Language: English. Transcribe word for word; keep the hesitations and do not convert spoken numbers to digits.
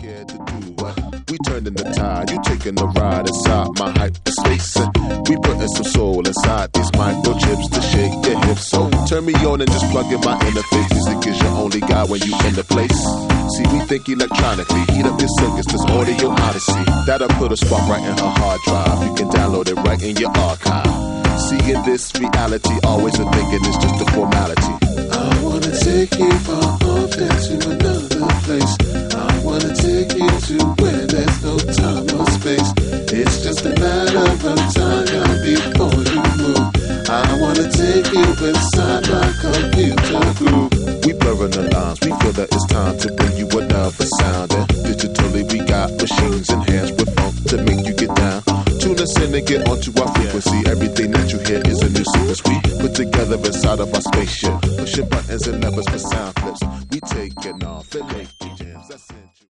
scared to do what? We turning the tide, you taking the ride inside my hyperspace. We putting some soul inside these microchips to shake your hips. So turn me on and just plug in my interface. Music is your only guide when you in the place. See, we think electronically, heat up your circuits, this audio odyssey. That'll put a spark right in her hard drive. You can download it right in your archive. See, in this reality, always a thinking it's just a formality. I wanna take you far off into another place. I wanna take you to where there's no time or space. It's just a matter of time before you move. I wanna take you inside my computer groove. We blurring the lines, we feel that it's time to bring you another sound. And digitally we got machines and hands with funk to make you get down. Tune us in and get onto our frequency. Everything that you hear is a new sequence we put together inside of our spaceship. Pushing buttons and levers for sound flips. We taking off and making jams. That's it.